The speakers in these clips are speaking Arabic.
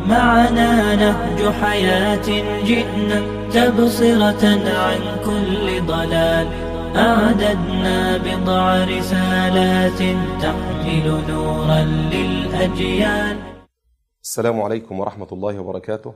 معنا نهج حياة جئنا تبصرة عن كل ضلال. أعددنا بضع رسالات تحمل نورا للأجيال. السلام عليكم ورحمة الله وبركاته.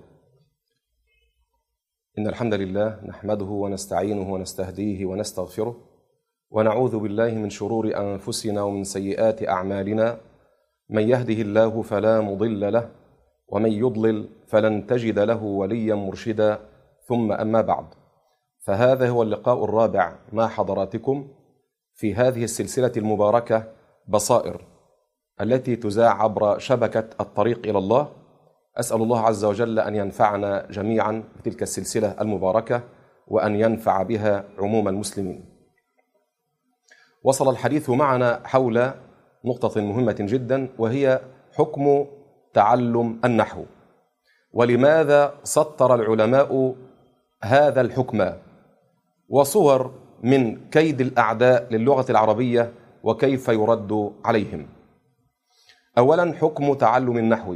إن الحمد لله نحمده ونستعينه ونستهديه ونستغفره، ونعوذ بالله من شرور أنفسنا ومن سيئات أعمالنا. من يهده الله فلا مضل له، ومن يضلل فلن تجد له وليا مرشدا. ثم أما بعد، فهذا هو اللقاء الرابع مع حضراتكم في هذه السلسلة المباركة بصائر، التي تذاع عبر شبكة الطريق إلى الله. أسأل الله عز وجل أن ينفعنا جميعا بتلك السلسلة المباركة، وأن ينفع بها عموم المسلمين. وصل الحديث معنا حول نقطة مهمة جدا، وهي حكم تعلم النحو، ولماذا سطر العلماء هذا الحكم، وصور من كيد الأعداء للغة العربية وكيف يرد عليهم. أولا، حكم تعلم النحو.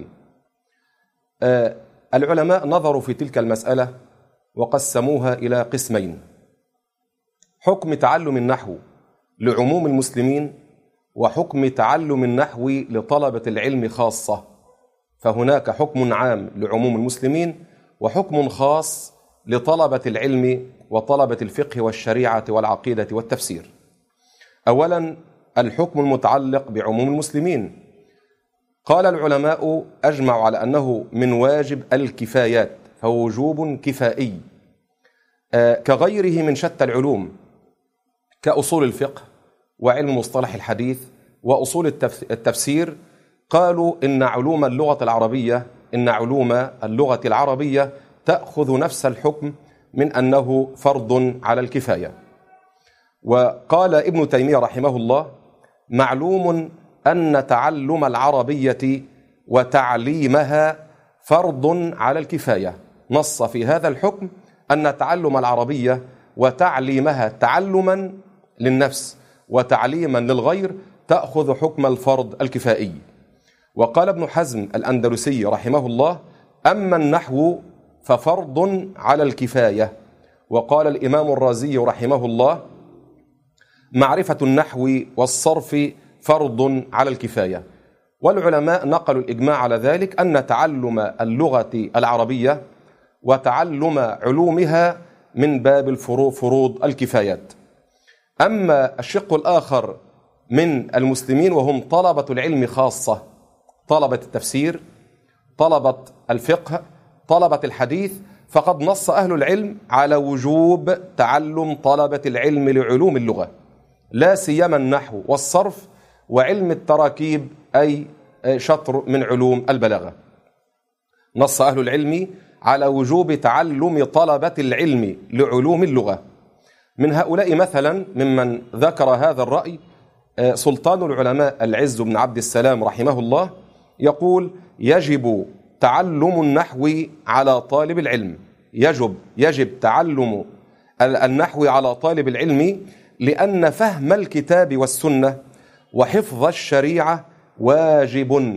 العلماء نظروا في تلك المسألة وقسموها إلى قسمين: حكم تعلم النحو لعموم المسلمين، وحكم تعلم النحو لطلبة العلم خاصة. فهناك حكم عام لعموم المسلمين، وحكم خاص لطلبة العلم وطلبة الفقه والشريعة والعقيدة والتفسير. أولا، الحكم المتعلق بعموم المسلمين. قال العلماء أجمعوا على أنه من واجب الكفايات، فهو وجوب كفائي كغيره من شتى العلوم، كأصول الفقه وعلم مصطلح الحديث وأصول التفسير. قالوا إن علوم اللغة العربية تأخذ نفس الحكم من أنه فرض على الكفاية. وقال ابن تيمية رحمه الله: معلوم أن تعلم العربية وتعليمها فرض على الكفاية. نص في هذا الحكم أن تعلم العربية وتعليمها تعلما للنفس وتعليما للغير تأخذ حكم الفرض الكفائي. وقال ابن حزم الأندلسي رحمه الله: أما النحو ففرض على الكفاية. وقال الإمام الرازي رحمه الله: معرفة النحو والصرف فرض على الكفاية. والعلماء نقلوا الإجماع على ذلك، أن تعلم اللغة العربية وتعلم علومها من باب فروض الكفايات. أما الشق الآخر من المسلمين، وهم طلبة العلم خاصة، طلبة التفسير، طلبة الفقه، طلبة الحديث، فقد نص أهل العلم على وجوب تعلم طلبة العلم لعلوم اللغة، لا سيما النحو والصرف وعلم التراكيب، أي شطر من علوم البلاغة. نص أهل العلم على وجوب تعلم طلبة العلم لعلوم اللغة. من هؤلاء مثلا ممن ذكر هذا الرأي سلطان العلماء العز بن عبد السلام رحمه الله، يقول: يجب تعلم النحو على طالب العلم. يجب تعلم النحو على طالب العلم، لأن فهم الكتاب والسنة وحفظ الشريعة واجب.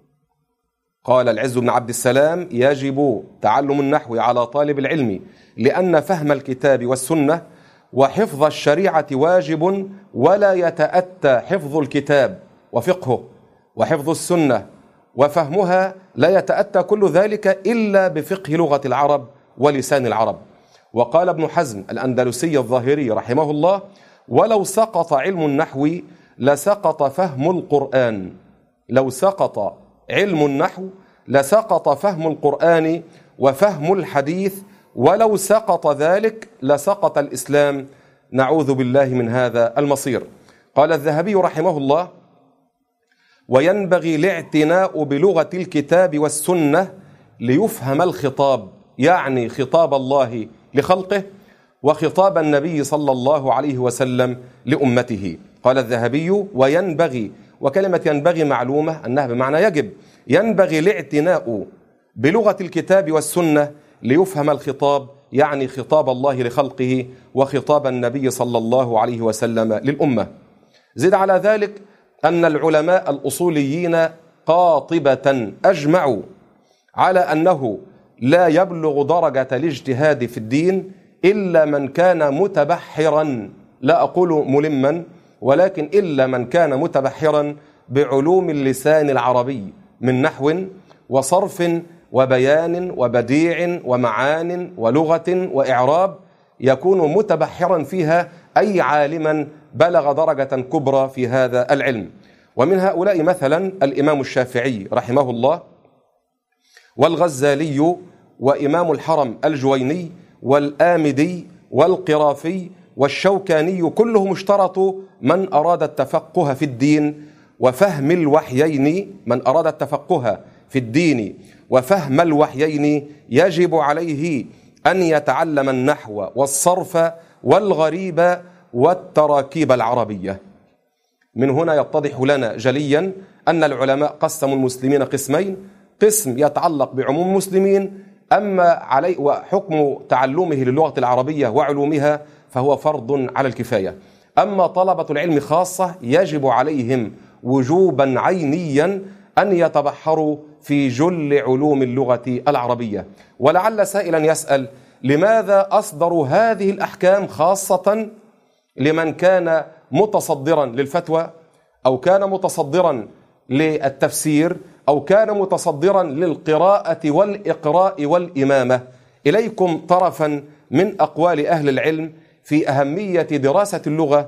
قال العز بن عبد السلام: يجب تعلم النحو على طالب العلم، لأن فهم الكتاب والسنة وحفظ الشريعة واجب، ولا يتأتى حفظ الكتاب وفقهه وحفظ السنة وفهمها، لا يتأتى كل ذلك إلا بفقه لغة العرب ولسان العرب. وقال ابن حزم الأندلسي الظاهري رحمه الله: ولو سقط علم النحو لسقط فهم القرآن. لو سقط علم النحو لسقط فهم القرآن وفهم الحديث، ولو سقط ذلك لسقط الإسلام. نعوذ بالله من هذا المصير. قال الذهبي رحمه الله: وينبغي الاعتناء بلغة الكتاب والسنة ليفهم الخطاب، يعني خطاب الله لخلقه وخطاب النبي صلى الله عليه وسلم لأمته. قال الذهبي: وينبغي، وكلمة ينبغي معلومة أنها بمعنى يجب، ينبغي الاعتناء بلغة الكتاب والسنة ليفهم الخطاب، يعني خطاب الله لخلقه وخطاب النبي صلى الله عليه وسلم للأمة. زد على ذلك أن العلماء الأصوليين قاطبة أجمعوا على أنه لا يبلغ درجة الاجتهاد في الدين إلا من كان متبحرا، لا أقول ملما، ولكن إلا من كان متبحرا بعلوم اللسان العربي من نحو وصرف وبيان وبديع ومعان ولغة وإعراب، يكون متبحرا فيها أي عالما بلغ درجة كبرى في هذا العلم. ومن هؤلاء مثلا الإمام الشافعي رحمه الله، والغزالي، وإمام الحرم الجويني، والآمدي، والقرافي، والشوكاني، كلهم اشترطوا من أراد التفقه في الدين وفهم الوحيين، من أراد التفقه في الدين وفهم الوحيين يجب عليه أن يتعلم النحو والصرف والغريب والتراكيب العربية. من هنا يتضح لنا جليا أن العلماء قسموا المسلمين قسمين: قسم يتعلق بعموم المسلمين، أما عليه وحكم تعلمه للغة العربية وعلومها فهو فرض على الكفاية، أما طلبة العلم خاصة يجب عليهم وجوبا عينيا أن يتبحروا في جل علوم اللغة العربية. ولعل سائلا يسأل: لماذا أصدروا هذه الأحكام خاصة لمن كان متصدرا للفتوى، أو كان متصدرا للتفسير، أو كان متصدرا للقراءة والإقراء والإمامة؟ إليكم طرفا من أقوال أهل العلم في أهمية دراسة اللغة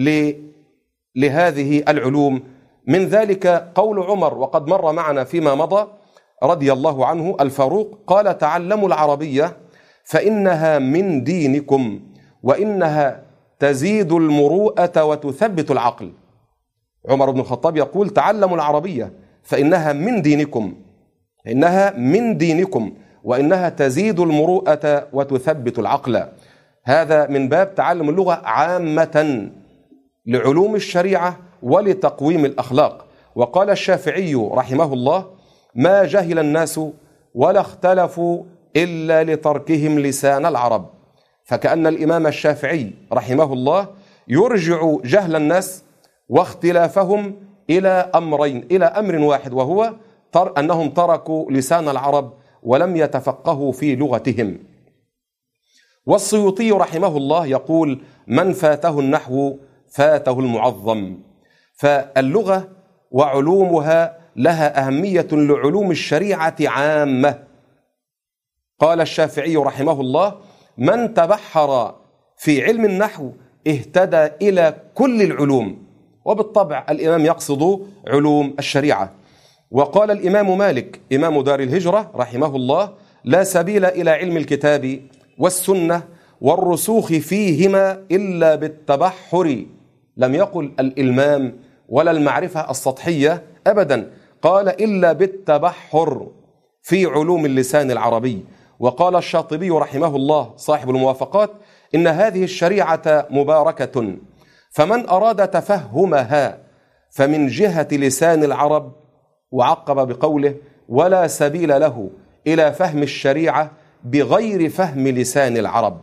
لهذه العلوم. من ذلك قول عمر، وقد مر معنا فيما مضى رضي الله عنه الفاروق، قال: تعلموا العربية فإنها من دينكم وإنها تزيد المروءة وتثبت العقل. عمر بن الخطاب يقول: تعلموا العربية فإنها من دينكم، إنها من دينكم وإنها تزيد المروءة وتثبت العقل. هذا من باب تعلم اللغة عامة لعلوم الشريعة ولتقويم الأخلاق. وقال الشافعي رحمه الله: ما جهل الناس ولا اختلفوا إلا لتركهم لسان العرب. فكأن الإمام الشافعي رحمه الله يرجع جهل الناس واختلافهم إلى أمرين، إلى أمر واحد، وهو أنهم تركوا لسان العرب ولم يتفقهوا في لغتهم. والسيوطي رحمه الله يقول: من فاته النحو فاته المعظم. فاللغة وعلومها لها أهمية لعلوم الشريعة عامة. قال الشافعي رحمه الله: من تبحر في علم النحو اهتدى إلى كل العلوم. وبالطبع الإمام يقصد علوم الشريعة. وقال الإمام مالك إمام دار الهجرة رحمه الله: لا سبيل إلى علم الكتاب والسنة والرسوخ فيهما إلا بالتبحر. لم يقل الإلمام ولا المعرفة السطحية أبدا، قال إلا بالتبحر في علوم اللسان العربي. وقال الشاطبي رحمه الله صاحب الموافقات: إن هذه الشريعة مباركة، فمن أراد تفهمها فمن جهة لسان العرب. وعقب بقوله: ولا سبيل له إلى فهم الشريعة بغير فهم لسان العرب.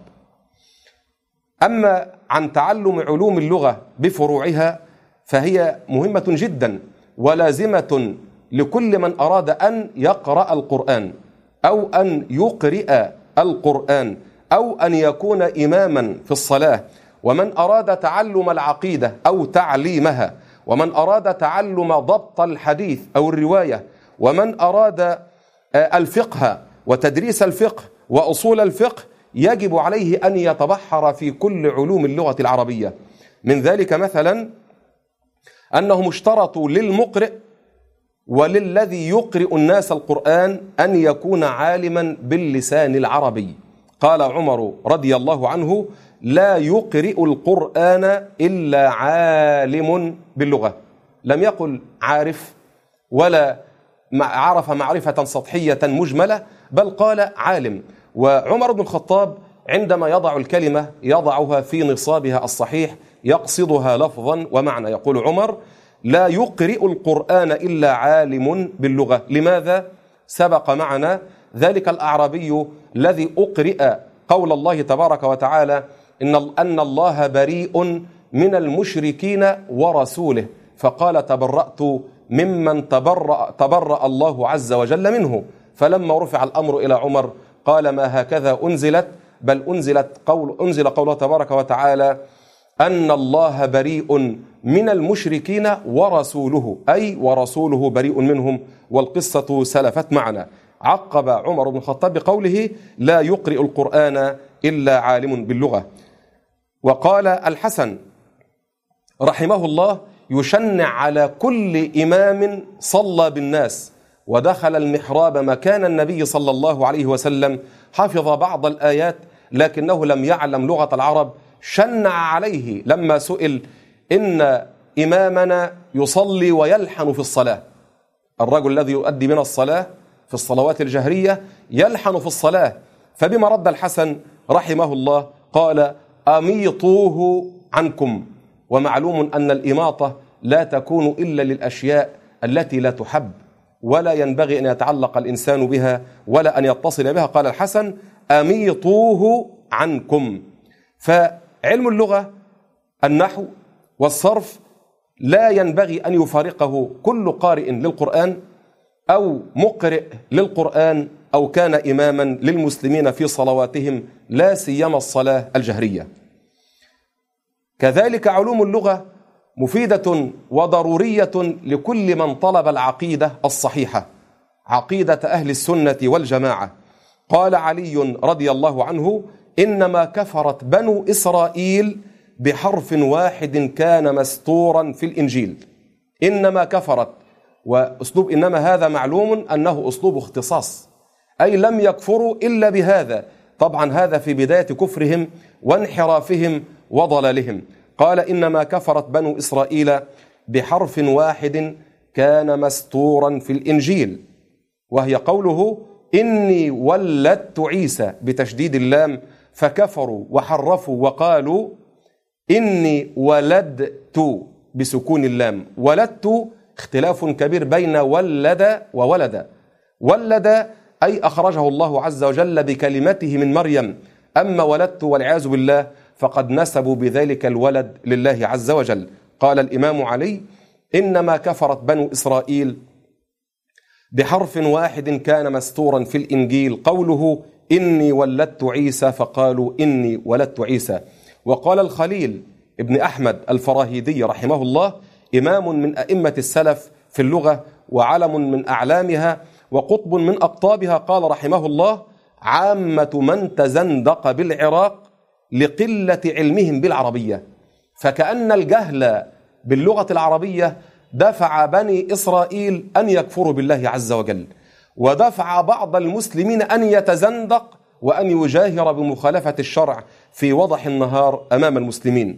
أما عن تعلم علوم اللغة بفروعها فهي مهمة جدا ولازمة لكل من أراد أن يقرأ القرآن أو أن يقرئ القرآن أو أن يكون إماما في الصلاة، ومن أراد تعلم العقيدة أو تعليمها، ومن أراد تعلم ضبط الحديث أو الرواية، ومن أراد الفقه وتدريس الفقه وأصول الفقه، يجب عليه أن يتبحر في كل علوم اللغة العربية. من ذلك مثلا أنهم اشترطوا للمقرئ وللذي يقرئ الناس القرآن أن يكون عالما باللسان العربي. قال عمر رضي الله عنه: لا يقرئ القرآن إلا عالم باللغة. لم يقل عارف ولا عرف معرفة سطحية مجملة، بل قال عالم. وعمر بن الخطاب عندما يضع الكلمة يضعها في نصابها الصحيح، يقصدها لفظا ومعنى. يقول عمر: لا يقرئ القرآن إلا عالم باللغة. لماذا؟ سبق معنا ذلك الأعرابي الذي أقرئ قول الله تبارك وتعالى: أن الله بريء من المشركين ورسوله، فقال: تبرأت ممن تبرأ الله عز وجل منه. فلما رفع الأمر إلى عمر قال ما هكذا أنزلت، بل أنزل قوله تبارك وتعالى أن الله بريء من المشركين ورسوله، أي ورسوله بريء منهم، والقصة سلفت معنا. عقب عمر بن الخطاب بقوله لا يقرئ القرآن إلا عالم باللغة. وقال الحسن رحمه الله يشنع على كل إمام صلى بالناس ودخل المحراب مكان النبي صلى الله عليه وسلم حفظ بعض الآيات لكنه لم يعلم لغة العرب، شنع عليه لما سئل إن إمامنا يصلي ويلحن في الصلاة، الرجل الذي يؤدي بنا الصلاة في الصلوات الجهرية يلحن في الصلاة، فبما رد الحسن رحمه الله قال أميطوه عنكم. ومعلوم أن الإماطة لا تكون إلا للأشياء التي لا تحب ولا ينبغي أن يتعلق الإنسان بها ولا أن يتصل بها. قال الحسن أميطوه عنكم. فعلم اللغة النحو والصرف لا ينبغي أن يفارقه كل قارئ للقرآن أو مقرئ للقرآن أو كان إماما للمسلمين في صلواتهم، لا سيما الصلاة الجهرية. كذلك علوم اللغة مفيدة وضرورية لكل من طلب العقيدة الصحيحة، عقيدة أهل السنة والجماعة. قال علي رضي الله عنه إنما كفرت بنو إسرائيل بحرف واحد كان مستورا في الإنجيل. إنما كفرت، وأسلوب إنما هذا معلوم أنه أسلوب اختصاص، أي لم يكفروا إلا بهذا. طبعا هذا في بداية كفرهم وانحرافهم وضلالهم. قال إنما كفرت بنو إسرائيل بحرف واحد كان مستورا في الإنجيل، وهي قوله إني ولدت عيسى بتشديد اللام، فكفروا وحرفوا وقالوا إني ولدت بسكون اللام. ولدت اختلاف كبير بين ولد وولد. ولد أي أخرجه الله عز وجل بكلمته من مريم، أما ولدت والعياذ بالله فقد نسبوا بذلك الولد لله عز وجل. قال الإمام علي إنما كفرت بنو إسرائيل بحرف واحد كان مستورا في الإنجيل، قوله إني ولدت عيسى فقالوا إني ولدت عيسى. وقال الخليل ابن أحمد الفراهيدي رحمه الله إمام من أئمة السلف في اللغة وعلم من أعلامها وقطب من أقطابها، قال رحمه الله عامة من تزندق بالعراق لقلة علمهم بالعربية. فكأن الجهل باللغة العربية دفع بني إسرائيل أن يكفروا بالله عز وجل، ودفع بعض المسلمين أن يتزندق وأن يجاهر بمخالفة الشرع في وضح النهار أمام المسلمين.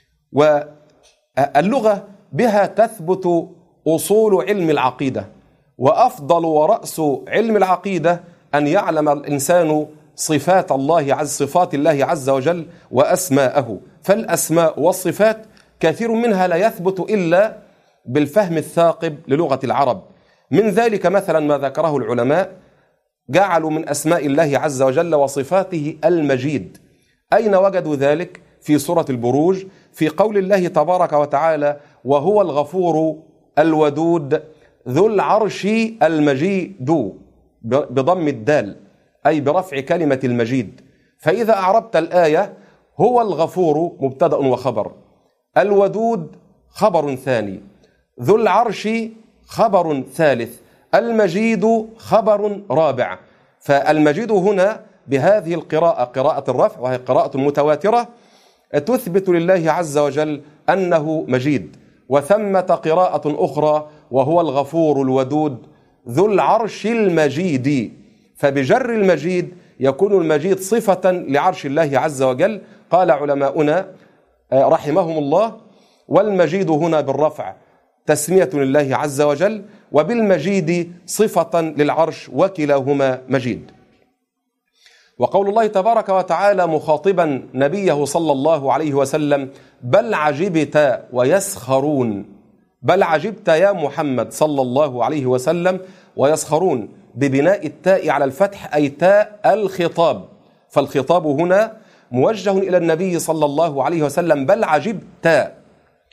واللغة بها تثبت أصول علم العقيدة، وأفضل ورأس علم العقيدة أن يعلم الإنسان صفات الله عز وجل وأسماءه. فالأسماء والصفات كثير منها لا يثبت إلا بالفهم الثاقب للغة العرب. من ذلك مثلا ما ذكره العلماء، جعلوا من أسماء الله عز وجل وصفاته المجيد. أين وجدوا ذلك؟ في سورة البروج في قول الله تبارك وتعالى وهو الغفور الودود ذو العرش المجيد بضم الدال، أي برفع كلمة المجيد. فإذا أعربت الآية هو الغفور مبتدأ وخبر، الودود خبر ثاني، ذو العرش خبر ثالث، المجيد خبر رابع. فالمجيد هنا بهذه القراءة، قراءة الرفع وهي قراءة متواترة، تثبت لله عز وجل أنه مجيد. وثمة قراءة أخرى وهو الغفور الودود ذو العرش المجيد، فبجر المجيد يكون المجيد صفة لعرش الله عز وجل. قال علماؤنا رحمهم الله والمجيد هنا بالرفع تسمية لله عز وجل، وبالمجيد صفة للعرش، وكلاهما مجيد. وقول الله تبارك وتعالى مخاطبا نبيه صلى الله عليه وسلم بل عجبت ويسخرون، بل عجبت يا محمد صلى الله عليه وسلم ويسخرون ببناء التاء على الفتح أي تاء الخطاب، فالخطاب هنا موجه إلى النبي صلى الله عليه وسلم بل عجبت.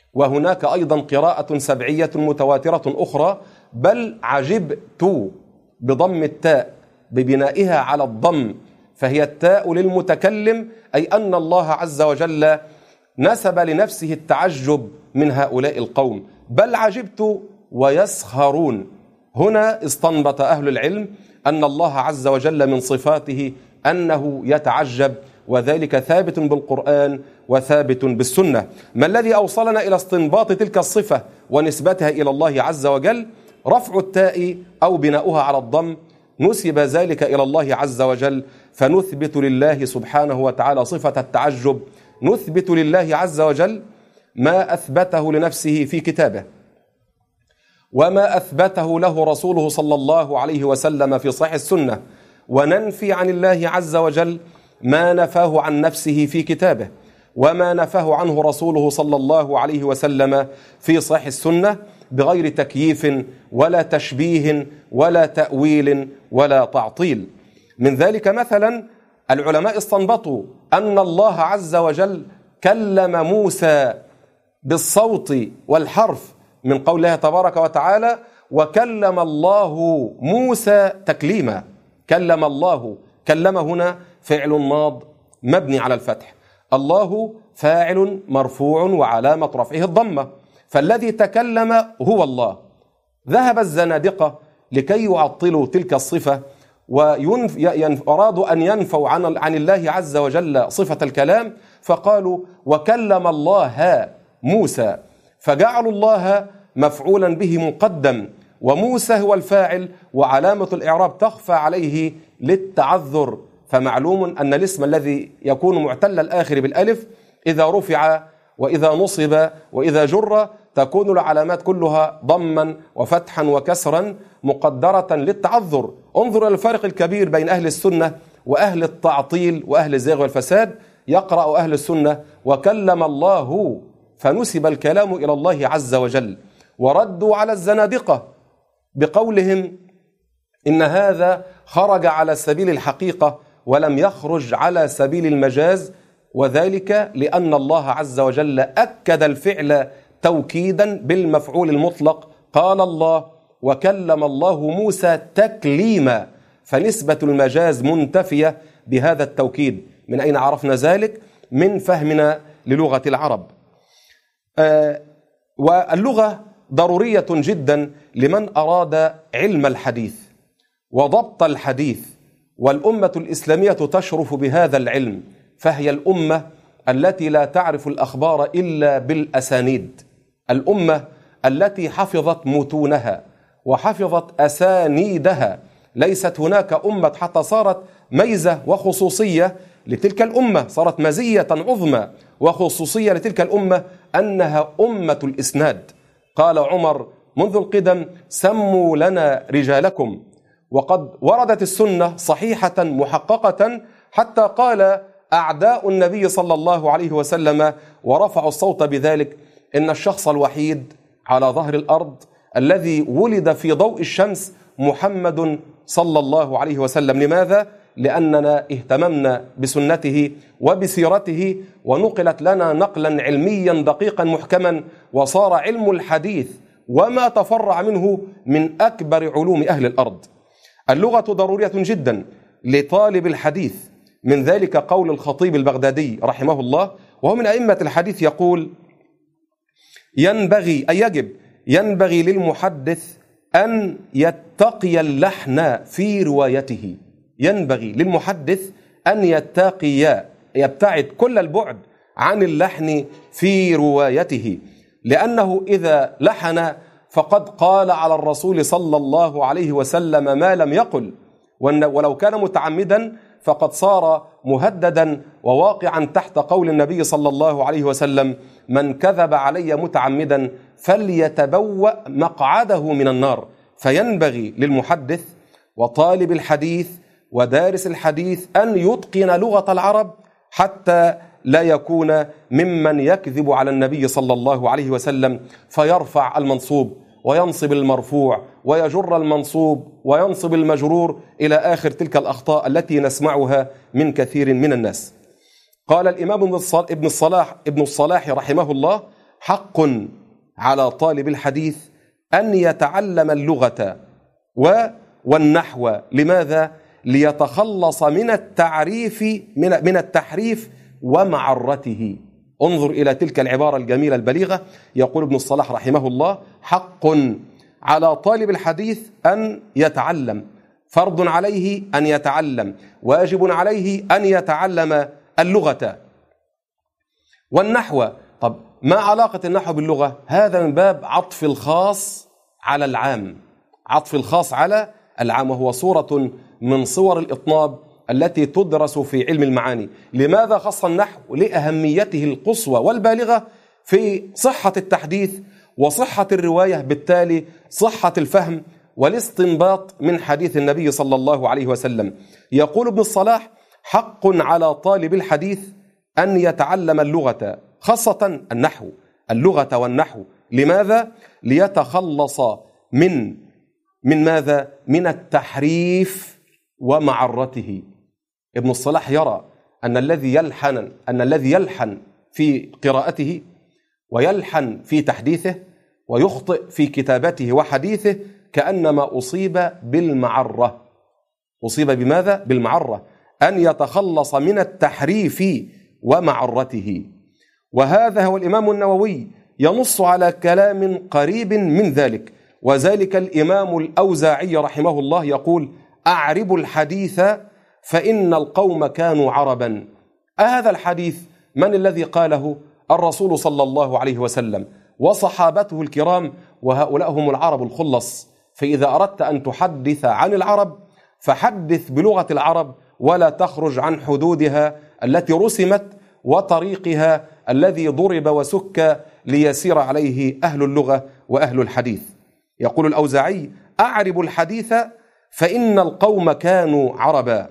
وهناك أيضا قراءة سبعية متواترة أخرى بل عجبت، بضم التاء ببنائها على الضم، فهي التاء للمتكلم، أي أن الله عز وجل نسب لنفسه التعجب من هؤلاء القوم. بل عجبت ويسخرون. هنا استنبط أهل العلم أن الله عز وجل من صفاته أنه يتعجب، وذلك ثابت بالقرآن وثابت بالسنة. ما الذي أوصلنا إلى استنباط تلك الصفة ونسبتها إلى الله عز وجل؟ رفع التاء أو بناؤها على الضم، نسب ذلك إلى الله عز وجل، فنثبت لله سبحانه وتعالى صفة التعجب، نثبت لله عز وجل ما أثبته لنفسه في كتابه وما أثبته له رسوله صلى الله عليه وسلم في صحيح السنة، وننفي عن الله عز وجل ما نفاه عن نفسه في كتابه وما نفاه عنه رسوله صلى الله عليه وسلم في صحيح السنة، بغير تكييف ولا تشبيه ولا تأويل ولا تعطيل. من ذلك مثلا العلماء استنبطوا أن الله عز وجل كلم موسى بالصوت والحرف من قوله تبارك وتعالى: وكلم الله موسى تكليما. كلم الله، كلم هنا فعل ماض مبني على الفتح، الله فاعل مرفوع وعلامة رفعه الضمة، فالذي تكلم هو الله. ذهب الزنادقة لكي يعطلوا تلك الصفة وأرادوا أن ينفوا عن الله عز وجل صفة الكلام، فقالوا وكلم الله موسى، فجعلوا الله مفعولا به مقدم وموسى هو الفاعل، وعلامة الإعراب تخفى عليه للتعذر. فمعلوم أن الاسم الذي يكون معتل الآخر بالألف إذا رفع وإذا نصب وإذا جر تكون العلامات كلها ضما وفتحا وكسرا مقدرة للتعذر. انظر إلى الفارق الكبير بين أهل السنة وأهل التعطيل وأهل الزيغ والفساد. يقرأ أهل السنة وكلم الله، فنسب الكلام إلى الله عز وجل، وردوا على الزنادقة بقولهم إن هذا خرج على سبيل الحقيقة ولم يخرج على سبيل المجاز، وذلك لأن الله عز وجل أكد الفعل توكيدا بالمفعول المطلق. قال الله وكلم الله موسى تكليما، فنسبة المجاز منتفية بهذا التوكيد. من أين عرفنا ذلك؟ من فهمنا للغة العرب. واللغة ضرورية جدا لمن أراد علم الحديث وضبط الحديث، والأمة الإسلامية تشرف بهذا العلم، فهي الأمة التي لا تعرف الأخبار إلا بالأسانيد، الأمة التي حفظت متونها وحفظت أسانيدها. ليست هناك أمة حتى صارت ميزة وخصوصية لتلك الأمة، صارت مزية عظمى وخصوصية لتلك الأمة أنها أمة الإسناد. قال عمر منذ القدم: سموا لنا رجالكم. وقد وردت السنة صحيحة محققة حتى قال أعداء النبي صلى الله عليه وسلم ورفعوا الصوت بذلك: إن الشخص الوحيد على ظهر الأرض الذي ولد في ضوء الشمس محمد صلى الله عليه وسلم. لماذا؟ لأننا اهتممنا بسنته وبسيرته، ونقلت لنا نقلا علميا دقيقا محكما، وصار علم الحديث وما تفرع منه من أكبر علوم أهل الأرض. اللغة ضرورية جدا لطالب الحديث. من ذلك قول الخطيب البغدادي رحمه الله، وهو من أئمة الحديث، يقول: ينبغي أي يجب ينبغي للمحدث أن يتقي اللحن في روايته. ينبغي للمحدث أن يبتعد كل البعد عن اللحن في روايته، لأنه إذا لحن فقد قال على الرسول صلى الله عليه وسلم ما لم يقل، ولو كان متعمدا فقد صار مهددا وواقعا تحت قول النبي صلى الله عليه وسلم: من كذب علي متعمدا فليتبوأ مقعده من النار. فينبغي للمحدث وطالب الحديث ودارس الحديث أن يتقن لغة العرب حتى لا يكون ممن يكذب على النبي صلى الله عليه وسلم فيرفع المنصوب وينصب المرفوع ويجر المنصوب وينصب المجرور إلى آخر تلك الأخطاء التي نسمعها من كثير من الناس. قال الإمام ابن الصلاح رحمه الله: حق على طالب الحديث أن يتعلم اللغة والنحو. لماذا؟ ليتخلص من التحريف ومعرته. انظر إلى تلك العبارة الجميلة البليغة. يقول ابن الصلاح رحمه الله: حق على طالب الحديث أن يتعلم، فرض عليه أن يتعلم، واجب عليه أن يتعلم اللغة والنحو. طب ما علاقة النحو باللغة؟ هذا من باب عطف الخاص على العام، عطف الخاص على العام، وهو صورة من صور الإطناب التي تدرس في علم المعاني. لماذا خص النحو؟ لأهميته القصوى والبالغة في صحة التحديث وصحة الرواية، بالتالي صحة الفهم والاستنباط من حديث النبي صلى الله عليه وسلم. يقول ابن الصلاح: حق على طالب الحديث أن يتعلم اللغة، خاصة النحو، اللغة والنحو. لماذا؟ ليتخلص من ماذا؟ من التحريف ومعرته. ابن الصلاح يرى أن الذي يلحن في قراءته ويلحن في تحديثه ويخطئ في كتابته وحديثه كأنما أصيب بالمعرة. أصيب بماذا؟ بالمعرة، أن يتخلص من التحريف ومعرته. وهذا هو الإمام النووي ينص على كلام قريب من ذلك. وذلك الإمام الأوزاعي رحمه الله يقول: أعرب الحديث فإن القوم كانوا عربا. هذا الحديث من الذي قاله؟ الرسول صلى الله عليه وسلم وصحابته الكرام، وهؤلاء هم العرب الخلص. فإذا أردت أن تحدث عن العرب فحدث بلغة العرب، ولا تخرج عن حدودها التي رسمت وطريقها الذي ضرب وسك ليسير عليه أهل اللغة وأهل الحديث. يقول الأوزاعي: أعرب الحديث فإن القوم كانوا عربا.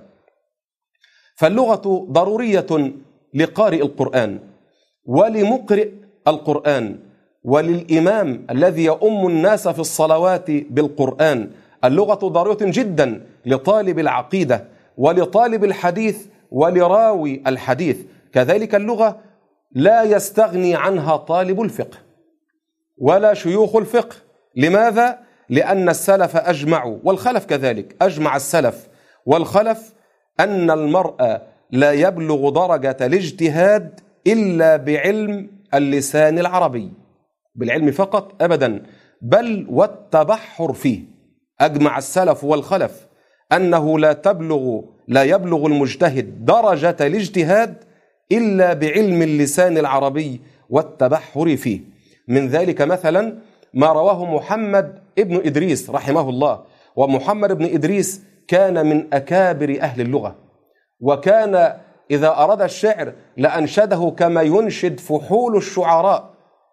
فاللغة ضرورية لقارئ القرآن ولمقرئ القرآن وللإمام الذي يؤم الناس في الصلوات بالقرآن. اللغة ضرورية جدا لطالب العقيدة ولطالب الحديث ولراوي الحديث. كذلك اللغة لا يستغني عنها طالب الفقه ولا شيوخ الفقه. لماذا؟ لأن السلف أجمعوا، والخلف كذلك، أجمع السلف والخلف أن المرء لا يبلغ درجة الاجتهاد إلا بعلم اللسان العربي، بالعلم فقط أبدا، بل والتبحر فيه. أجمع السلف والخلف أنه لا يبلغ المجتهد درجة الاجتهاد إلا بعلم اللسان العربي والتبحر فيه. من ذلك مثلا ما رواه محمد ابن إدريس رحمه الله. ومحمد ابن إدريس كان من أكابر أهل اللغة، وكان إذا أراد الشعر لأنشده كما ينشد فحول الشعراء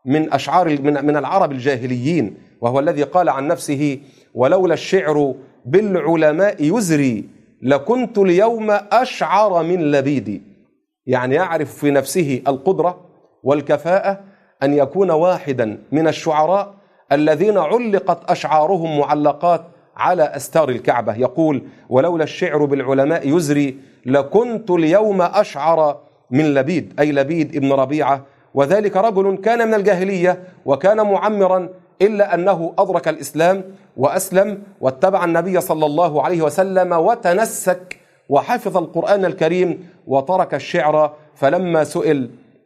من العرب الجاهليين، وهو الذي قال عن نفسه: ولولا الشعر بالعلماء يزري لكنت اليوم أشعر من لبيدي. يعني يعرف في نفسه القدرة والكفاءة أن يكون واحدا من الشعراء الذين علقت أشعارهم معلقات على أستار الكعبة. يقول: ولولا الشعر بالعلماء يزري لكنت اليوم أشعر من لبيد، أي لبيد ابن ربيعة. وذلك رجل كان من الجاهلية وكان معمرا، إلا أنه أدرك الإسلام وأسلم واتبع النبي صلى الله عليه وسلم وتنسك وحفظ القرآن الكريم وترك الشعر. فلما سئل: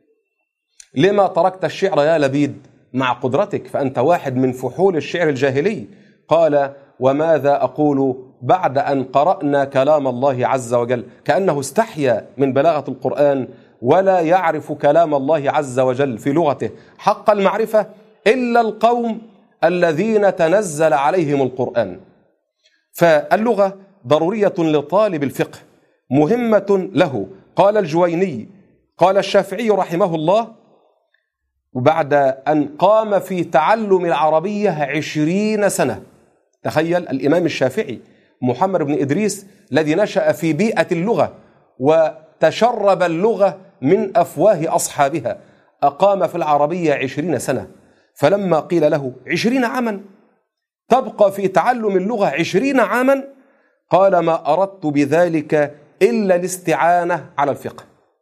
لما تركت الشعر يا لبيد مع قدرتك فأنت واحد من فحول الشعر الجاهلي؟ قال: وماذا أقول بعد أن قرأنا كلام الله عز وجل. كأنه استحيا من بلاغة القرآن ولا يعرف كلام الله عز وجل في لغته حق المعرفة إلا القوم الذين تنزل عليهم القرآن. فاللغة ضرورية لطالب الفقه، مهمة له. قال الجويني، قال الشافعي رحمه الله وبعد أن قام في تعلم العربية 20 سنة. تخيل الإمام الشافعي محمد بن إدريس الذي نشأ في بيئة اللغة وتشرب اللغة من أفواه أصحابها، أقام في العربية 20 سنة. فلما قيل له 20 عاما تبقى في تعلم اللغة 20 عاما، قال: ما أردت بذلك إلا الاستعانة على الفقه.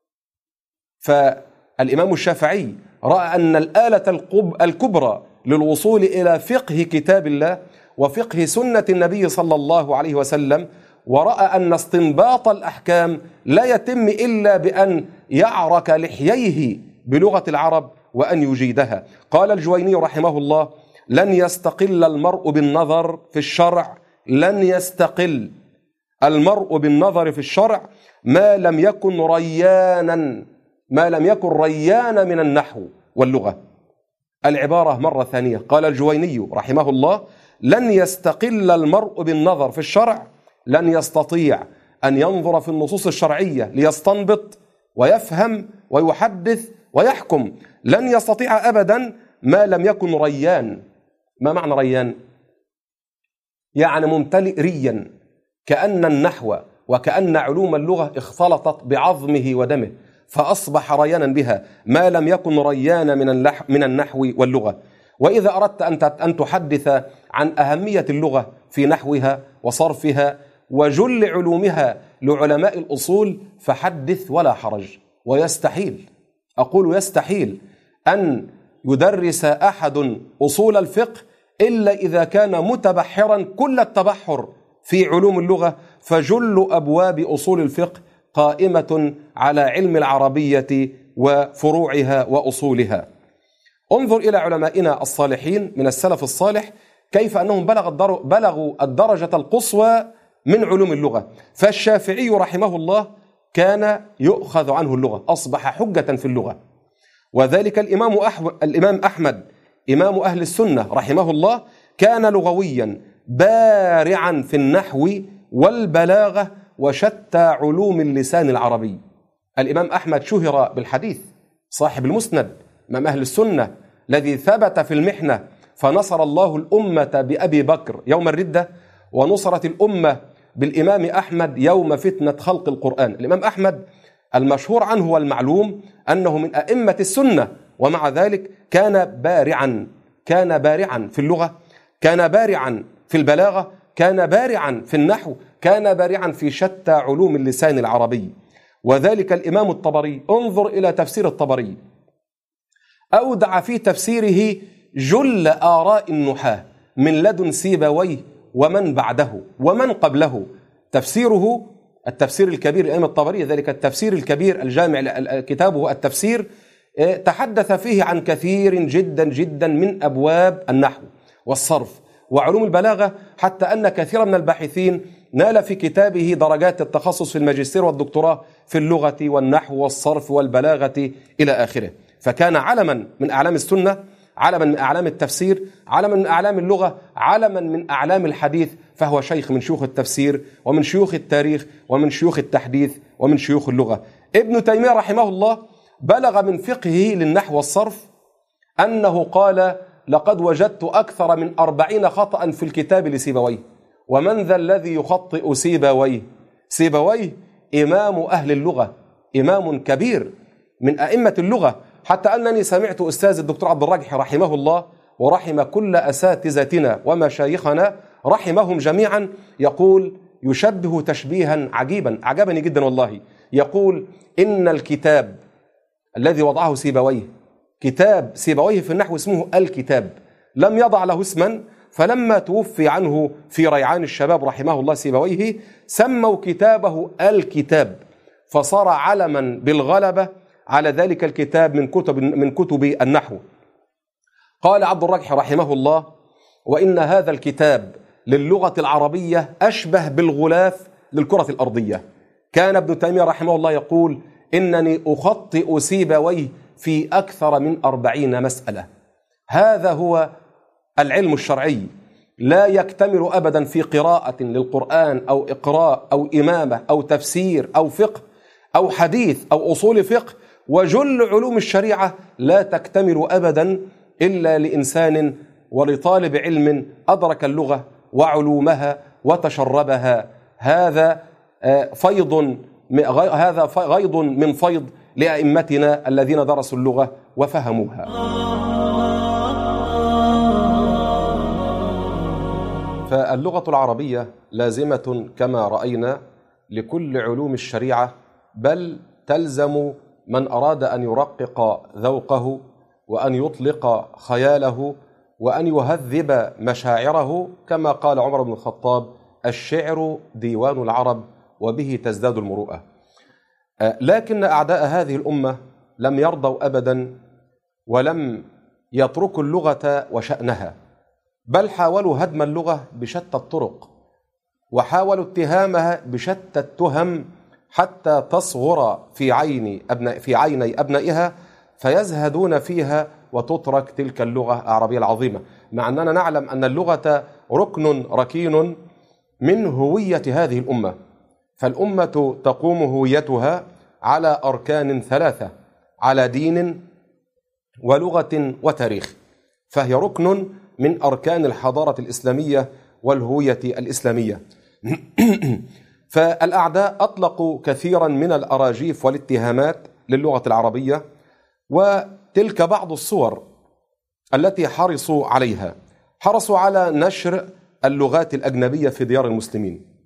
فالإمام الشافعي رأى أن الآلة الكبرى للوصول إلى فقه كتاب الله وفقه سنة النبي صلى الله عليه وسلم، ورأى أن استنباط الأحكام لا يتم إلا بأن يعرك لحييه بلغة العرب وأن يجيدها. قال الجويني رحمه الله: لن يستقل المرء بالنظر في الشرع، لن يستقل المرء بالنظر في الشرع ما لم يكن ريانا من النحو واللغة. العبارة مرة ثانية، قال الجويني رحمه الله: لن يستقل المرء بالنظر في الشرع، لن يستطيع أن ينظر في النصوص الشرعية ليستنبط ويفهم ويحدث ويحكم، لن يستطيع أبدا ما لم يكن ريان. ما معنى ريان؟ يعني ممتلئ ريا، كأن النحو وكأن علوم اللغة اختلطت بعظمه ودمه فأصبح ريانا بها، ما لم يكن ريان من النحو واللغة. وإذا أردت أن تحدث عن أهمية اللغة في نحوها وصرفها وجل علومها لعلماء الأصول فحدث ولا حرج. ويستحيل، أقول يستحيل، أن يدرس أحد أصول الفقه إلا إذا كان متبحرا كل التبحر في علوم اللغة، فجل أبواب أصول الفقه قائمة على علم العربية وفروعها وأصولها. انظر إلى علمائنا الصالحين من السلف الصالح كيف أنهم بلغوا الدرجة القصوى من علوم اللغة. فالشافعي رحمه الله كان يؤخذ عنه اللغة، أصبح حجة في اللغة. وذلك الإمام أحمد إمام أهل السنة رحمه الله كان لغويا بارعا في النحو والبلاغة وشتى علوم اللسان العربي. الإمام أحمد شهر بالحديث، صاحب المسند، إمام أهل السنة الذي ثبت في المحنة فنصر الله الأمة بأبي بكر يوم الردة، ونصرت الأمة بالإمام أحمد يوم فتنة خلق القرآن. الإمام أحمد المشهور عنه والمعلوم أنه من أئمة السنة، ومع ذلك كان بارعا في اللغة، كان بارعا في البلاغة، كان بارعا في النحو، كان بارعا في شتى علوم اللسان العربي. وذلك الإمام الطبري، انظر إلى تفسير الطبري، أودع في تفسيره جل آراء النحاة من لدن سيبويه ومن بعده ومن قبله. تفسيره التفسير الكبير الإمام الطبري، ذلك التفسير الكبير الجامع كتابه التفسير، تحدث فيه عن كثير جدا جدا من أبواب النحو والصرف وعلوم البلاغة، حتى أن كثيرا من الباحثين نال في كتابه درجات التخصص في الماجستير والدكتوراه في اللغة والنحو والصرف والبلاغة إلى آخره. فكان علما من أعلام السنة، علما من أعلام التفسير، علما من أعلام اللغة، علما من أعلام الحديث، فهو شيخ من شيوخ التفسير ومن شيوخ التاريخ ومن شيوخ التحديث ومن شيوخ اللغة. ابن تيمية رحمه الله بلغ من فقهه للنحو والصرف أنه قال: لقد وجدت أكثر من 40 خطأ في الكتاب لسيبويه. ومن ذا الذي يخطئ سيبويه؟ سيبويه إمام أهل اللغة، إمام كبير من أئمة اللغة، حتى أنني سمعت أستاذ الدكتور عبد الراجح رحمه الله ورحم كل أساتذتنا ومشايخنا رحمهم جميعا يقول، يشبه تشبيها عجيبا، عجبني جدا والله، يقول: إن الكتاب الذي وضعه سيبويه، كتاب سيبويه في النحو اسمه الكتاب، لم يضع له اسما، فلما توفي عنه في ريعان الشباب رحمه الله سيبويه سموا كتابه الكتاب، فصار علما بالغلبة على ذلك الكتاب من كتب النحو. قال عبد الراجح رحمه الله: وإن هذا الكتاب للغة العربية أشبه بالغلاف للكرة الأرضية. كان ابن تيمية رحمه الله يقول: إنني أخطئ سيبويه في أكثر من 40 مسألة. هذا هو العلم الشرعي، لا يكتمل أبدا في قراءة للقرآن أو إقراء أو إمامة أو تفسير أو فقه أو حديث أو أصول فقه، وجل علوم الشريعة لا تكتمل أبدا إلا لإنسان ولطالب علم أدرك اللغة وعلومها وتشربها. هذا غيض من فيض لأئمتنا الذين درسوا اللغة وفهموها. فاللغة العربية لازمة كما رأينا لكل علوم الشريعة، بل تلزم من أراد أن يرقق ذوقه وأن يطلق خياله وأن يهذب مشاعره، كما قال عمر بن الخطاب: الشعر ديوان العرب وبه تزداد المروءة. لكن أعداء هذه الأمة لم يرضوا أبدا ولم يتركوا اللغة وشأنها، بل حاولوا هدم اللغة بشتى الطرق، وحاولوا اتهامها بشتى التهم حتى تصغر في عيني أبنائها فيزهدون فيها وتترك تلك اللغة العربية العظيمة، مع أننا نعلم أن اللغة ركن ركين من هوية هذه الأمة. فالأمة تقوم هويتها على أركان ثلاثة: على دين ولغة وتاريخ، فهي ركن من أركان الحضارة الإسلامية والهوية الإسلامية. فالأعداء أطلقوا كثيرا من الأراجيف والاتهامات للغة العربية، وتلك بعض الصور التي حرصوا عليها. حرصوا على نشر اللغات الأجنبية في ديار المسلمين.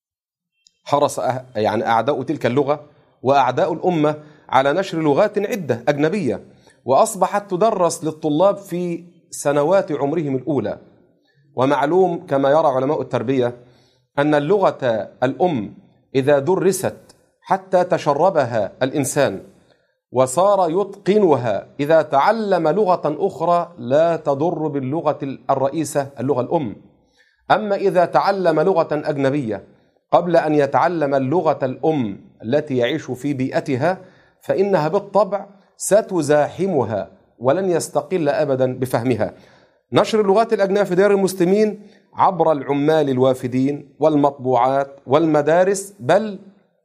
حرص أعداء تلك اللغة وأعداء الأمة على نشر لغات عدة أجنبية، وأصبحت تدرس للطلاب في سنوات عمرهم الأولى. ومعلوم كما يرى علماء التربية أن اللغة الأم إذا درست حتى تشربها الإنسان وصار يتقنها، إذا تعلم لغة أخرى لا تضر باللغة الرئيسة اللغة الأم. أما إذا تعلم لغة أجنبية قبل أن يتعلم اللغة الأم التي يعيش في بيئتها فإنها بالطبع ستزاحمها ولن يستقل أبدا بفهمها. نشر اللغات الأجنبية في ديار المسلمين عبر العمال الوافدين والمطبوعات والمدارس، بل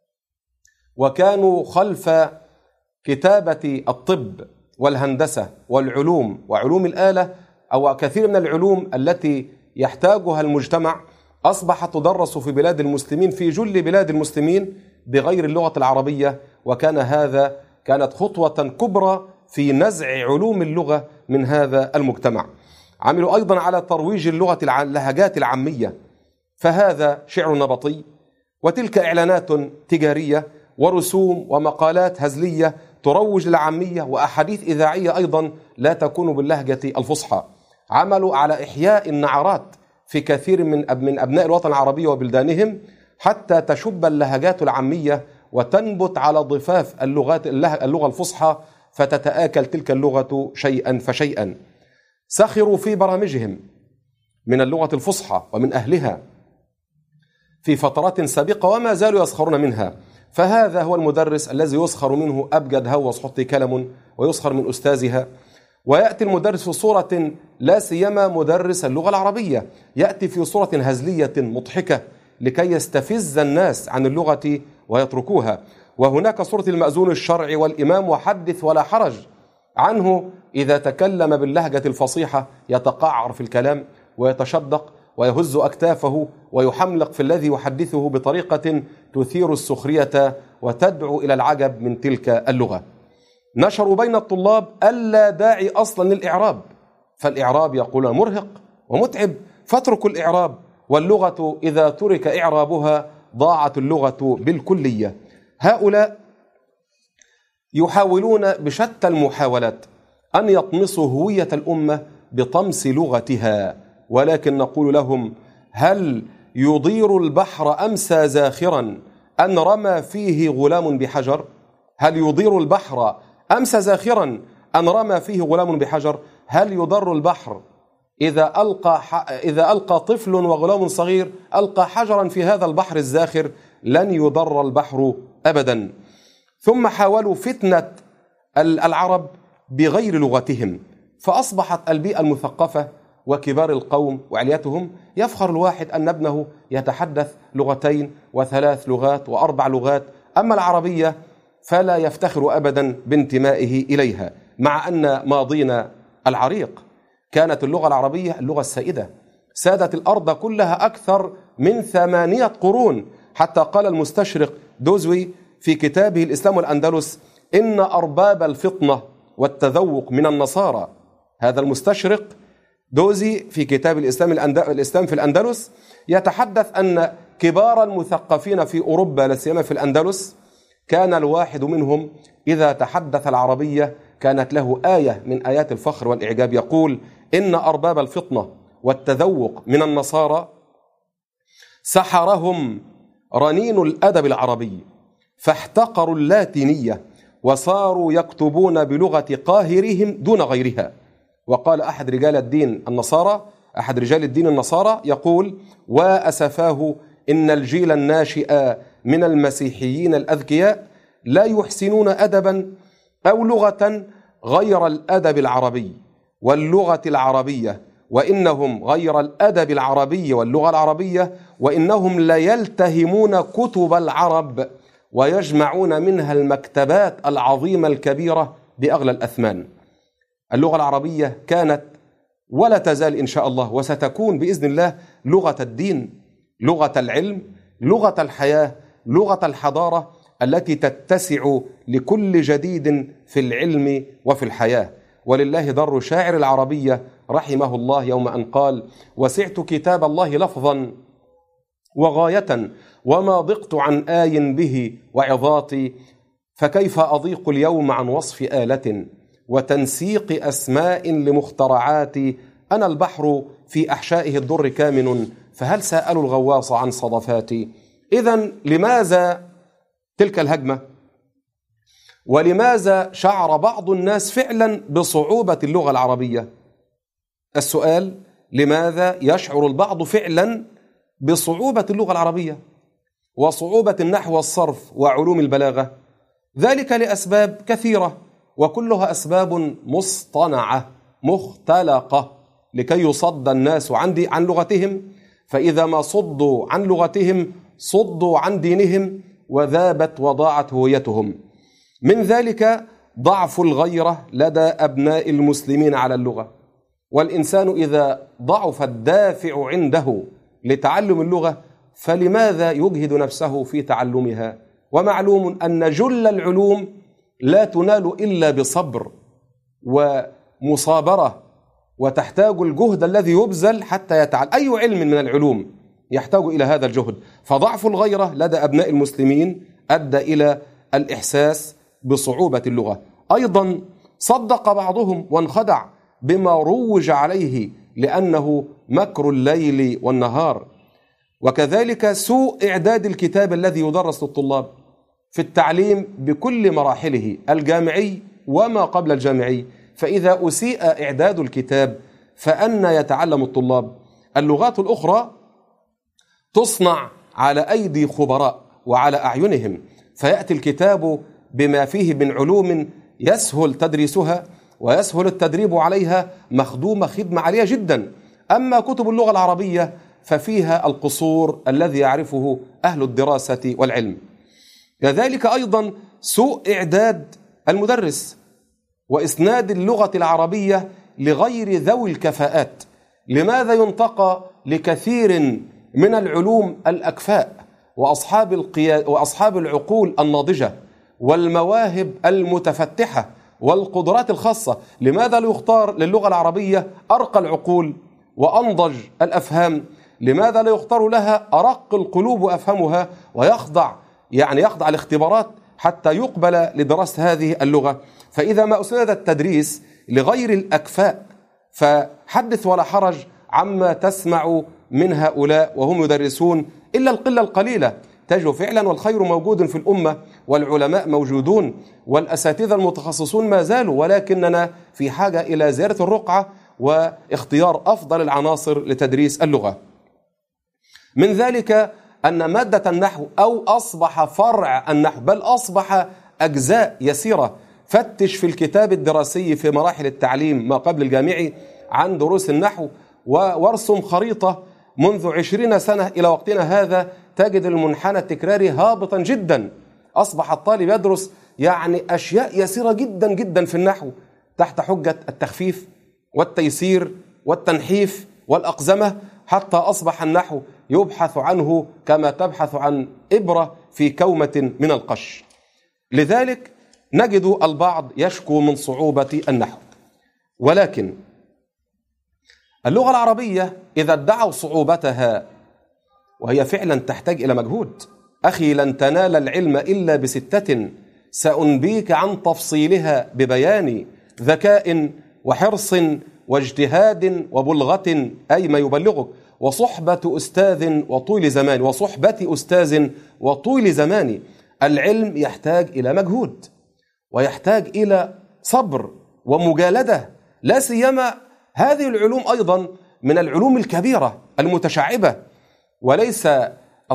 وكانوا خلف كتابة الطب والهندسة والعلوم وعلوم الآلة أو كثير من العلوم التي يحتاجها المجتمع أصبحت تدرس في بلاد المسلمين، في جل بلاد المسلمين، بغير اللغة العربية. كانت خطوة كبرى في نزع علوم اللغة من هذا المجتمع. عملوا أيضا على ترويج اللهجات العامية، فهذا شعر نبطي، وتلك إعلانات تجارية ورسوم ومقالات هزلية تروج العامية، وأحاديث إذاعية أيضا لا تكون باللهجة الفصحى. عملوا على إحياء النعرات في كثير من أبناء الوطن العربي وبلدانهم حتى تشب اللهجات العامية وتنبت على ضفاف اللغة الفصحى، فتتآكل تلك اللغة شيئا فشيئا. سخروا في برامجهم من اللغة الفصحى ومن أهلها في فترات سابقة وما زالوا يسخرون منها. فهذا هو المدرس الذي يسخر منه أبجد هوس حطي كلم ويسخر من أستاذها. ويأتي المدرس في صورة، لا سيما مدرس اللغة العربية، يأتي في صورة هزلية مضحكة لكي يستفز الناس عن اللغة ويتركوها. وهناك صورة المأذون الشرعي والإمام وحدث ولا حرج عنه، إذا تكلم باللهجة الفصيحة يتقعر في الكلام ويتشدق ويهز أكتافه ويحملق في الذي يحدثه بطريقة تثير السخرية وتدعو إلى العجب من تلك اللغة. نشروا بين الطلاب ألا داعي أصلا للإعراب، فالإعراب يقول مرهق ومتعب، فاتركوا الإعراب، واللغة إذا ترك إعرابها ضاعت اللغة بالكلية. هؤلاء يحاولون بشتى المحاولات أن يطمسوا هوية الأمة بطمس لغتها، ولكن نقول لهم: هل يضير البحر أمسى زاخرا أن رمى فيه غلام بحجر؟ هل يضير البحر أمسى زاخرا أن رمى فيه غلام بحجر؟ هل يضر البحر إذا ألقى طفل وغلام صغير ألقى حجرا في هذا البحر الزاخر؟ لن يضر البحر أبدا. ثم حاولوا فتنة العرب بغير لغتهم، فأصبحت البيئة المثقفة وكبار القوم وعليتهم يفخر الواحد أن ابنه يتحدث لغتين وثلاث لغات وأربع لغات، أما العربية فلا يفتخر أبدا بانتمائه إليها، مع أن ماضينا العريق كانت اللغة العربية اللغة السائدة، سادت الأرض كلها أكثر من 8 قرون، حتى قال المستشرق دوزوي في كتابه الإسلام والأندلس: إن أرباب الفطنة والتذوق من النصارى. هذا المستشرق دوزي في كتاب الإسلام في الأندلس يتحدث أن كبار المثقفين في أوروبا لا سيما في الأندلس كان الواحد منهم إذا تحدث العربية كانت له آية من آيات الفخر والإعجاب، يقول: إن أرباب الفطنة والتذوق من النصارى سحرهم رنين الأدب العربي فاحتقروا اللاتينية وصاروا يكتبون بلغة قاهرهم دون غيرها. وقال أحد رجال الدين النصارى يقول: وأسفاه إن الجيل الناشئ من المسيحيين الأذكياء لا يحسنون أدبا أو لغة غير الأدب العربي واللغة العربية، وإنهم غير الأدب العربي واللغة العربية، وإنهم لا يلتهمون كتب العرب ويجمعون منها المكتبات العظيمة الكبيرة بأغلى الأثمان. اللغة العربية كانت ولا تزال إن شاء الله وستكون بإذن الله لغة الدين، لغة العلم، لغة الحياة، لغة الحضارة التي تتسع لكل جديد في العلم وفي الحياة. ولله در شاعر العربية رحمه الله يوم أن قال: وسعت كتاب الله لفظا وغاية وما ضقت عن آي به وعظاتي، فكيف أضيق اليوم عن وصف آلة وتنسيق أسماء لمخترعاتي، أنا البحر في أحشائه الدر كامن، فهل سألوا الغواص عن صدفاتي. إذن لماذا تلك الهجمة؟ ولماذا شعر بعض الناس فعلا بصعوبة اللغة العربية؟ السؤال: لماذا يشعر البعض فعلا بصعوبة اللغة العربية وصعوبة النحو والصرف وعلوم البلاغة؟ ذلك لأسباب كثيرة، وكلها أسباب مصطنعة مختلقة لكي يصد الناس عن لغتهم، فإذا ما صدوا عن لغتهم صدوا عن دينهم وذابت وضاعت هويتهم. من ذلك ضعف الغيرة لدى أبناء المسلمين على اللغة، والإنسان إذا ضعف الدافع عنده لتعلم اللغة فلماذا يجهد نفسه في تعلمها؟ ومعلوم أن جل العلوم لا تنال إلا بصبر ومصابرة، وتحتاج الجهد الذي يبذل حتى يتعلم. أي علم من العلوم يحتاج إلى هذا الجهد، فضعف الغيرة لدى أبناء المسلمين أدى إلى الإحساس بصعوبة اللغة. أيضا صدق بعضهم وانخدع بما روج عليه لأنه مكر الليل والنهار، وكذلك سوء إعداد الكتاب الذي يدرس للطلاب في التعليم بكل مراحله، الجامعي وما قبل الجامعي. فإذا أسيء إعداد الكتاب فأنى يتعلم الطلاب؟ اللغات الأخرى تصنع على أيدي خبراء وعلى أعينهم، فيأتي الكتاب بما فيه من علوم يسهل تدريسها ويسهل التدريب عليها، مخدومة خدمة عالية جدا. أما كتب اللغة العربية ففيها القصور الذي يعرفه أهل الدراسة والعلم. كذلك أيضا سوء إعداد المدرس وإسناد اللغة العربية لغير ذوي الكفاءات. لماذا ينتقى لكثير من العلوم الأكفاء وأصحاب العقول الناضجة والمواهب المتفتحة والقدرات الخاصة؟ لماذا لا يختار للغة العربية أرقى العقول وأنضج الأفهام؟ لماذا لا يختار لها أرق القلوب وأفهمها ويخضع الاختبارات حتى يقبل لدراسة هذه اللغة؟ فإذا ما أسند التدريس لغير الأكفاء فحدث ولا حرج عما تسمع من هؤلاء وهم يدرسون إلا القلة القليلة. تجد فعلا والخير موجود في الأمة والعلماء موجودون والأساتذة المتخصصون ما زالوا، ولكننا في حاجة إلى زيارة الرقعة واختيار أفضل العناصر لتدريس اللغة. من ذلك أن مادة النحو أو أصبح فرع النحو، بل أصبح أجزاء يسيرة. فتش في الكتاب الدراسي في مراحل التعليم ما قبل الجامعي عن دروس النحو وارسم خريطة منذ 20 سنة إلى وقتنا هذا، تجد المنحنى التكراري هابطا جدا. أصبح الطالب يدرس أشياء يسيرة جدا جدا في النحو تحت حجة التخفيف والتيسير والتنحيف والأقزمة، حتى أصبح النحو يبحث عنه كما تبحث عن إبرة في كومة من القش. لذلك نجد البعض يشكو من صعوبة النحو، ولكن اللغة العربية إذا ادعوا صعوبتها وهي فعلا تحتاج إلى مجهود. أخي لن تنال العلم إلا ب6: سأنبيك عن تفصيلها ببيان ذكاء وحرص واجتهاد وبلغة، أي ما يبلغك، وصحبة أستاذ وطول زمان. العلم يحتاج إلى مجهود ويحتاج إلى صبر ومجالدة، لا سيما هذه العلوم أيضا من العلوم الكبيرة المتشعبة، ليست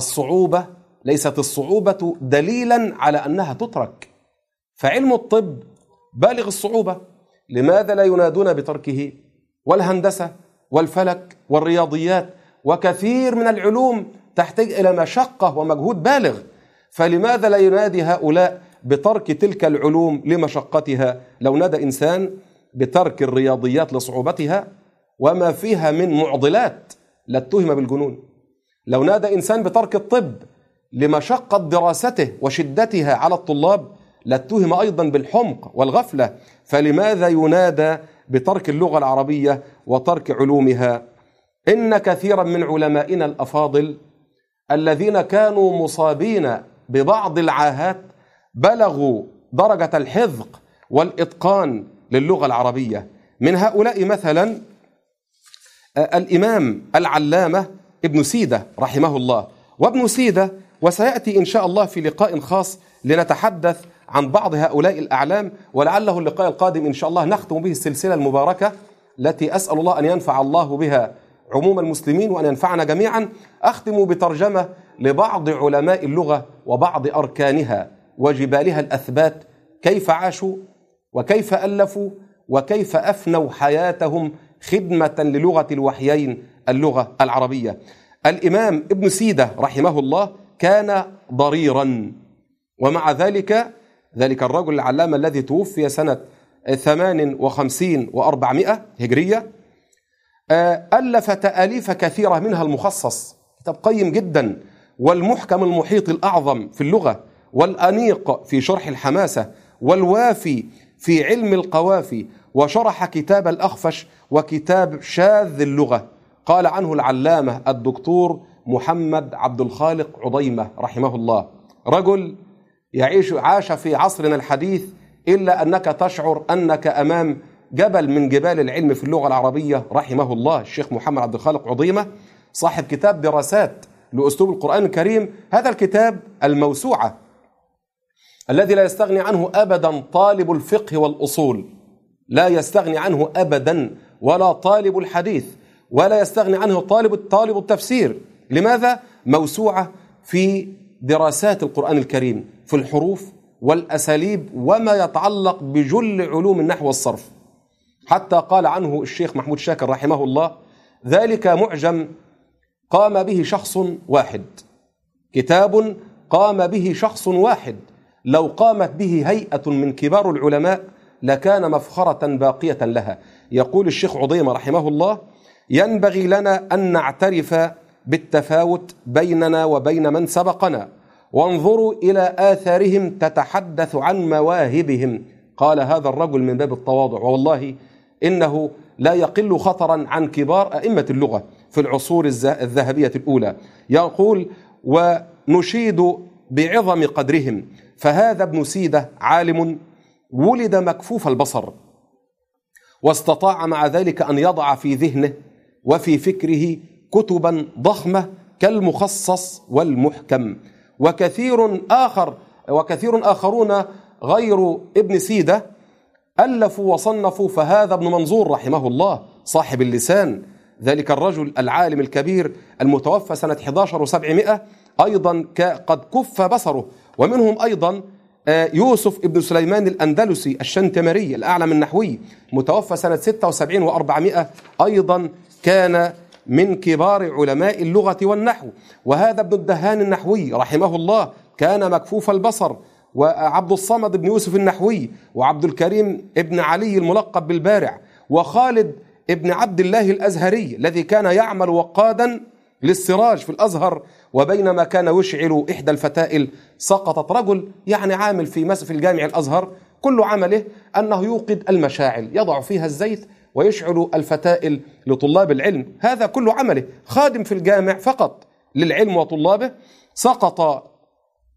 الصعوبة دليلا على أنها تترك. فعلم الطب بالغ الصعوبة، لماذا لا ينادون بتركه؟ والهندسة والفلك والرياضيات وكثير من العلوم تحتاج إلى مشقة ومجهود بالغ، فلماذا لا ينادي هؤلاء بترك تلك العلوم لمشقتها؟ لو نادى إنسان بترك الرياضيات لصعوبتها وما فيها من معضلات لاتهم بالجنون. لو نادى إنسان بترك الطب لمشقة دراسته وشدتها على الطلاب لاتهم أيضا بالحمق والغفلة. فلماذا ينادى بترك اللغة العربية وترك علومها؟ إن كثيرا من علمائنا الأفاضل الذين كانوا مصابين ببعض العاهات بلغوا درجة الحذق والإتقان للغة العربية. من هؤلاء مثلا الإمام العلامة ابن سيدة رحمه الله. وابن سيدة، وسيأتي إن شاء الله في لقاء خاص لنتحدث عن بعض هؤلاء الأعلام، ولعله اللقاء القادم إن شاء الله نختم به السلسلة المباركة التي أسأل الله أن ينفع الله بها عموم المسلمين وأن ينفعنا جميعا. أختم بترجمة لبعض علماء اللغة وبعض أركانها وجبالها الأثبات، كيف عاشوا وكيف ألفوا وكيف أفنوا حياتهم خدمة للغة الوحيين اللغة العربية. الإمام ابن سيدة رحمه الله كان ضريرا، ومع ذلك الرجل العلامة الذي توفي سنة 58 و400 هجرية ألف تأليف كثيرة، منها المخصص، كتاب قيم جدا، والمحكم المحيط الأعظم في اللغة، والأنيق في شرح الحماسة، والوافي في علم القوافي، وشرح كتاب الأخفش وكتاب شاذ اللغة. قال عنه العلامة الدكتور محمد عبد الخالق عضيمة رحمه الله: رجل عاش في عصرنا الحديث، إلا أنك تشعر أنك أمام جبل من جبال العلم في اللغة العربية رحمه الله. الشيخ محمد عبد الخالق عضيمة صاحب كتاب دراسات لأسلوب القرآن الكريم، هذا الكتاب الموسوعة الذي لا يستغني عنه أبدا طالب الفقه والأصول، لا يستغني عنه أبدا، ولا طالب الحديث، ولا يستغني عنه طالب التفسير. لماذا؟ موسوعة في دراسات القرآن الكريم، في الحروف والأساليب وما يتعلق بجل علوم النحو والصرف. حتى قال عنه الشيخ محمود شاكر رحمه الله: ذلك معجم قام به شخص واحد، كتاب قام به شخص واحد، لو قامت به هيئة من كبار العلماء لكان مفخرة باقية لها. يقول الشيخ عضيمة رحمه الله: ينبغي لنا أن نعترف بالتفاوت بيننا وبين من سبقنا، وانظروا إلى آثارهم تتحدث عن مواهبهم. قال هذا الرجل من باب التواضع، والله إنه لا يقل خطرا عن كبار أئمة اللغة في العصور الذهبية الأولى. يقول: ونشيد بعظم قدرهم، فهذا ابن سيدة عالم ولد مكفوف البصر، واستطاع مع ذلك أن يضع في ذهنه وفي فكره كتبا ضخمة كالمخصص والمحكم، وكثير آخرون غير ابن سيدة ألفوا وصنفوا. فهذا ابن منظور رحمه الله صاحب اللسان، ذلك الرجل العالم الكبير المتوفى سنة 11 و700 أيضا قد كف بصره. ومنهم أيضا يوسف ابن سليمان الأندلسي الشنتمري الأعلم النحوي، متوفى سنة 76 و400 أيضا كان من كبار علماء اللغة والنحو. وهذا ابن الدهان النحوي رحمه الله كان مكفوف البصر. وعبد الصمد بن يوسف النحوي، وعبد الكريم ابن علي الملقب بالبارع، وخالد ابن عبد الله الأزهري الذي كان يعمل وقادا للسراج في الأزهر، وبينما كان يشعل إحدى الفتائل سقطت. رجل يعني عامل في الجامع الأزهر، كل عمله أنه يوقد المشاعل، يضع فيها الزيت ويشعل الفتائل لطلاب العلم، هذا كل عمله، خادم في الجامع فقط للعلم وطلابه. سقط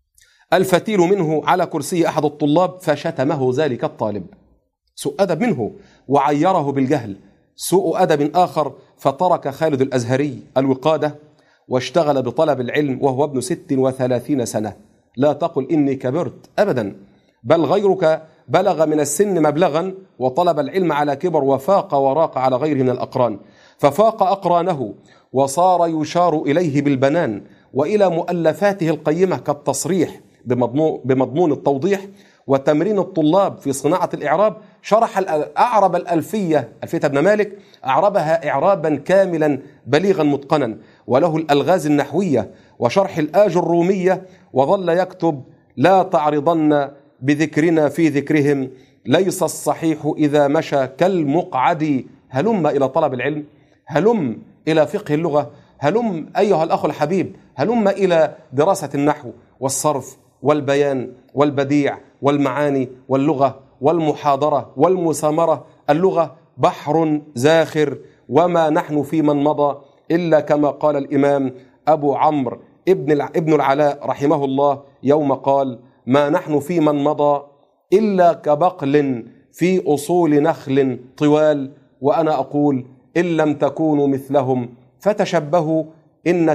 الفتيل منه على كرسي أحد الطلاب فشتمه ذلك الطالب، سوء أدب منه، وعيره بالجهل. سوء أدب آخر، فترك خالد الأزهري الوقادة واشتغل بطلب العلم وهو ابن 36 سنة. لا تقل إني كبرت أبدا، بل غيرك بلغ من السن مبلغا وطلب العلم على كبر وفاق وراق على غيره من الأقران، ففاق أقرانه وصار يشار إليه بالبنان وإلى مؤلفاته القيمة كالتصريح بمضمون التوضيح وتمرين الطلاب في صناعة الإعراب. شرح أعرب الألفية، ألفية ابن مالك، أعربها إعرابا كاملا بليغا متقنا، وله الألغاز النحوية وشرح الآج الرومية، وظل يكتب: لا تعرضن بذكرنا في ذكرهم، ليس الصحيح إذا مشى كالمقعد. هلم إلى طلب العلم، هلم إلى فقه اللغة، هلم أيها الأخ الحبيب، هلم إلى دراسة النحو والصرف والبيان والبديع والمعاني واللغة والمحاضرة والمسامرة. اللغة بحر زاخر، وما نحن في من مضى إلا كما قال الإمام أبو عمرو ابن العلاء رحمه الله يوم قال: ما نحن في من مضى إلا كبقل في أصول نخل طوال. وأنا أقول: إن لم تكونوا مثلهم فتشبهوا، إن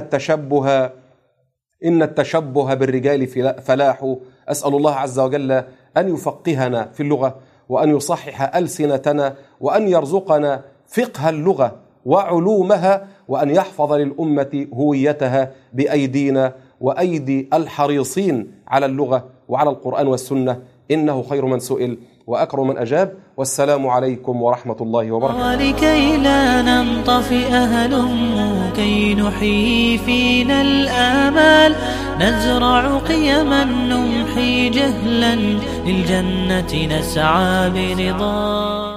التشبه بالرجال فلاح. أسأل الله عز وجل أن يفقهنا في اللغة، وأن يصحح ألسنتنا، وأن يرزقنا فقه اللغة وعلومها، وأن يحفظ للأمة هويتها بأيدينا وأيدي الحريصين على اللغة وعلى القرآن والسنة، إنه خير من سئل وأكرم من أجاب. والسلام عليكم ورحمة الله وبركاته. ولكي لا ننطفئ هلم كي نحيي فينا الآمال، نزرع قيما نمحي جهلا، للجنة نسعى برضا.